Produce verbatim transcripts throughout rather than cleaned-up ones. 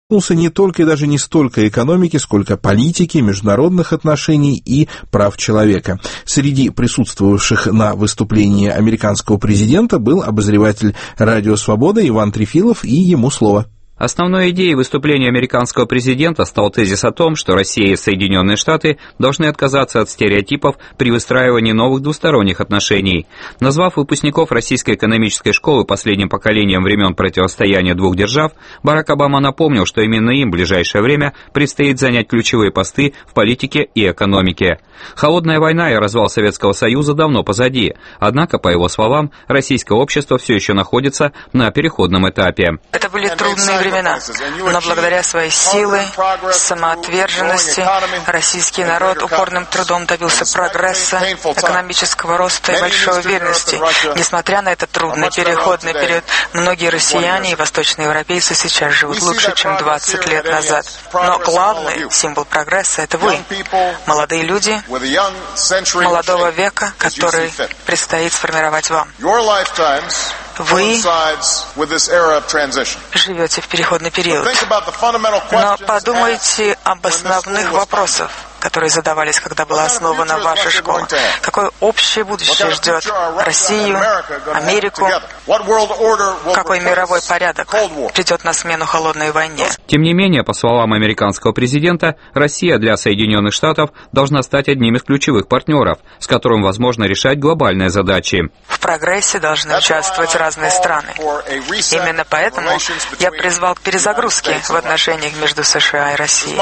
не только и даже не столько экономики, сколько политики, международных отношений и прав человека. Среди присутствовавших на выступлении американского президента был обозреватель «Радио Свобода» Иван Трефилов, и ему слово. Основной идеей выступления американского президента стал тезис о том, что Россия и Соединенные Штаты должны отказаться от стереотипов при выстраивании новых двусторонних отношений. Назвав выпускников Российской экономической школы последним поколением времен противостояния двух держав, Барак Обама напомнил, что именно им в ближайшее время предстоит занять ключевые посты в политике и экономике. Холодная война и развал Советского Союза давно позади, однако, по его словам, российское общество все еще находится на переходном этапе. Это были трудные времена, но благодаря своей силе, самоотверженности, российский народ упорным трудом добился прогресса, экономического роста и большой уверенности. Несмотря на этот трудный переходный период, многие россияне и восточноевропейцы сейчас живут лучше, чем двадцать лет назад. Но главный символ прогресса — это вы, молодые люди молодого века, который предстоит сформировать вам. Вы живете в переходный период. Но подумайте об основных вопросах, которые задавались, когда была основана ваша школа. Какое общее будущее ждет Россию, Америку? Какой мировой порядок придет на смену холодной войне? Тем не менее, по словам американского президента, Россия для Соединенных Штатов должна стать одним из ключевых партнеров, с которым возможно решать глобальные задачи. В прогрессе должны участвовать разные страны. Именно поэтому я призвал к перезагрузке в отношениях между США и Россией.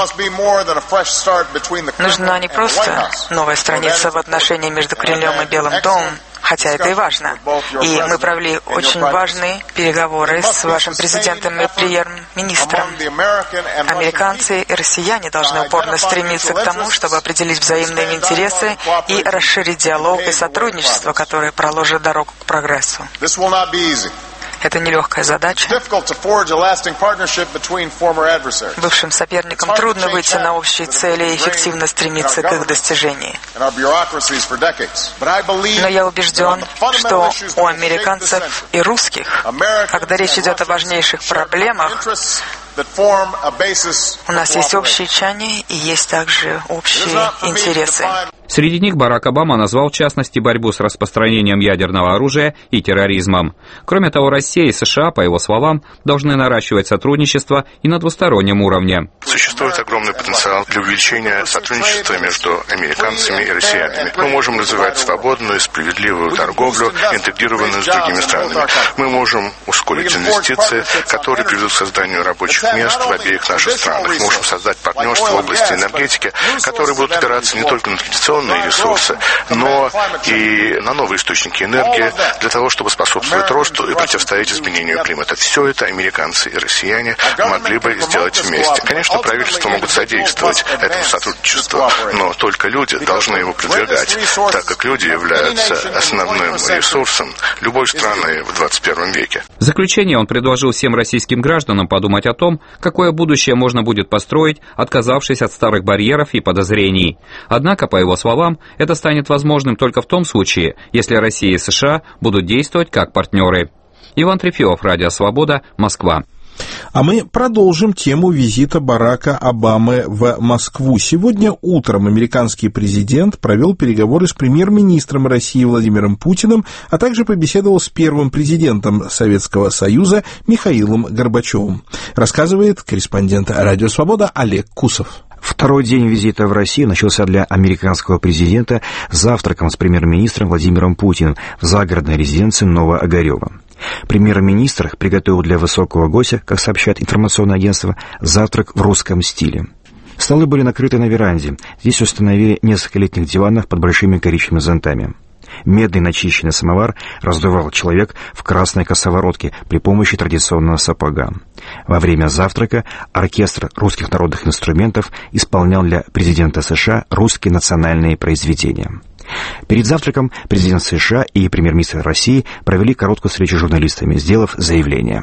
Нужна не просто новая страница в отношении между Кремлем и Белым домом, хотя это и важно. И мы провели очень важные переговоры с вашим президентом и премьер-министром. Американцы и россияне должны упорно стремиться к тому, чтобы определить взаимные интересы и расширить диалог и сотрудничество, которое проложит дорогу к прогрессу. Это нелегкая задача. Бывшим соперникам трудно выйти на общие цели и эффективно стремиться к их достижению. Но я убежден, что у американцев и русских, когда речь идет о важнейших проблемах, у нас есть общие чаяния и есть также общие интересы. Среди них Барак Обама назвал в частности борьбу с распространением ядерного оружия и терроризмом. Кроме того, Россия и США, по его словам, должны наращивать сотрудничество и на двустороннем уровне. Существует огромный потенциал для увеличения сотрудничества между американцами и россиянами. Мы можем развивать свободную и справедливую торговлю, интегрированную с другими странами. Мы можем ускорить инвестиции, которые приведут к созданию рабочих мест в обеих наших странах. Мы можем создать партнерство в области энергетики, которые будут опираться не только на традиционные ресурсы, но и на новые источники энергии для того, чтобы способствовать росту и противостоять изменению климата. Все это американцы и россияне могли бы сделать вместе. Конечно, правительства могут содействовать этому сотрудничеству, но только люди должны его продвигать, так как люди являются основным ресурсом любой страны в двадцать первом веке. В заключение он предложил всем российским гражданам подумать о том, какое будущее можно будет построить, отказавшись от старых барьеров и подозрений. Однако, по его словам, это станет возможным только в том случае, если Россия и США будут действовать как партнеры. Иван Трефилов, Радио Свобода, Москва. А мы продолжим тему визита Барака Обамы в Москву. Сегодня утром американский президент провел переговоры с премьер-министром России Владимиром Путиным, а также побеседовал с первым президентом Советского Союза Михаилом Горбачевым. Рассказывает корреспондент Радио Свобода Олег Кусов. Второй день визита в Россию начался для американского президента завтраком с премьер-министром Владимиром Путиным в загородной резиденции Новоогарева. Премьер-министр приготовил для высокого гостя, как сообщает информационное агентство, завтрак в русском стиле. Столы были накрыты на веранде. Здесь установили несколько летних диванов под большими коричневыми зонтами. Медный начищенный самовар раздувал человек в красной косоворотке при помощи традиционного сапога. Во время завтрака оркестр русских народных инструментов исполнял для президента США русские национальные произведения. Перед завтраком президент США и премьер-министр России провели короткую встречу с журналистами, сделав заявление.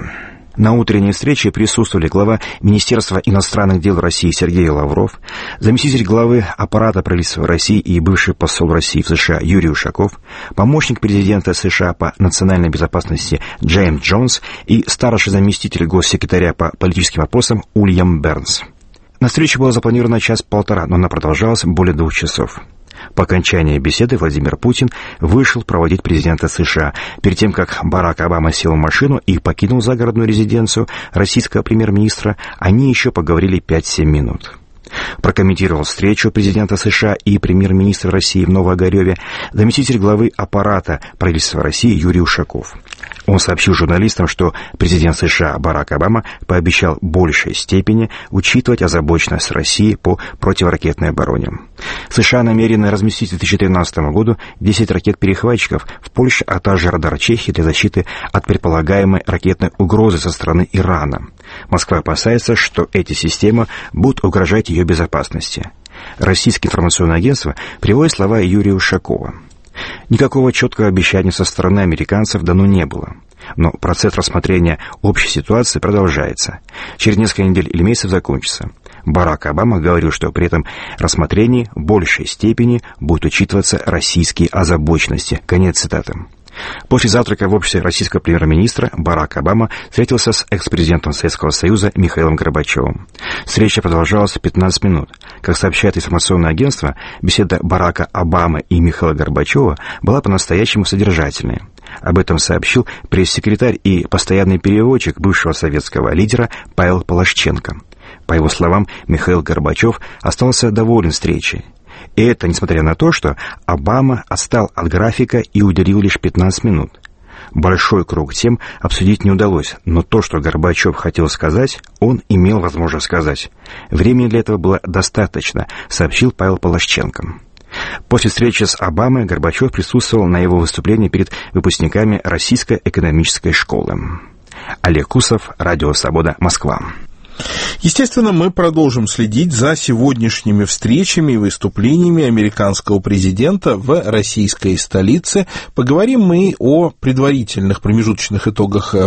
На утренней встрече присутствовали глава Министерства иностранных дел России Сергей Лавров, заместитель главы аппарата правительства России и бывший посол России в США Юрий Ушаков, помощник президента США по национальной безопасности Джеймс Джонс и старший заместитель госсекретаря по политическим вопросам Уильям Бернс. На встречу было запланировано час-полтора, но она продолжалась более двух часов. По окончании беседы Владимир Путин вышел проводить президента США. Перед тем, как Барак Обама сел в машину и покинул загородную резиденцию российского премьер-министра, они еще поговорили пять-семь минут. Прокомментировал встречу президента США и премьер-министра России в Новоогареве заместитель главы аппарата правительства России Юрий Ушаков. Он сообщил журналистам, что президент США Барак Обама пообещал в большей степени учитывать озабоченность России по противоракетной обороне. США намерены разместить к две тысячи тринадцатому году десять ракет-перехватчиков в Польше, а также радар Чехии для защиты от предполагаемой ракетной угрозы со стороны Ирана. Москва опасается, что эти системы будут угрожать ее безопасности. Российское информационное агентство приводит слова Юрия Ушакова. Никакого четкого обещания со стороны американцев дано не было. Но процесс рассмотрения общей ситуации продолжается. Через несколько недель или месяцев закончится. Барак Обама говорил, что при этом рассмотрении в большей степени будут учитываться российские озабоченности. Конец цитаты. После завтрака в обществе российского премьер-министра Барак Обама встретился с экс-президентом Советского Союза Михаилом Горбачевым. Встреча продолжалась пятнадцать минут. Как сообщает информационное агентство, беседа Барака Обамы и Михаила Горбачева была по-настоящему содержательной. Об этом сообщил пресс-секретарь и постоянный переводчик бывшего советского лидера Павел Полошченко. По его словам, Михаил Горбачев остался доволен встречей. И это несмотря на то, что Обама отстал от графика и уделил лишь пятнадцать минут. Большой круг тем обсудить не удалось, но то, что Горбачев хотел сказать, он имел возможность сказать. Времени для этого было достаточно, сообщил Павел Полошченко. После встречи с Обамой Горбачев присутствовал на его выступлении перед выпускниками Российской экономической школы. Олег Кусов, Радио Свобода, Москва. Естественно, мы продолжим следить за сегодняшними встречами и выступлениями американского президента в российской столице. Поговорим мы о предварительных промежуточных итогах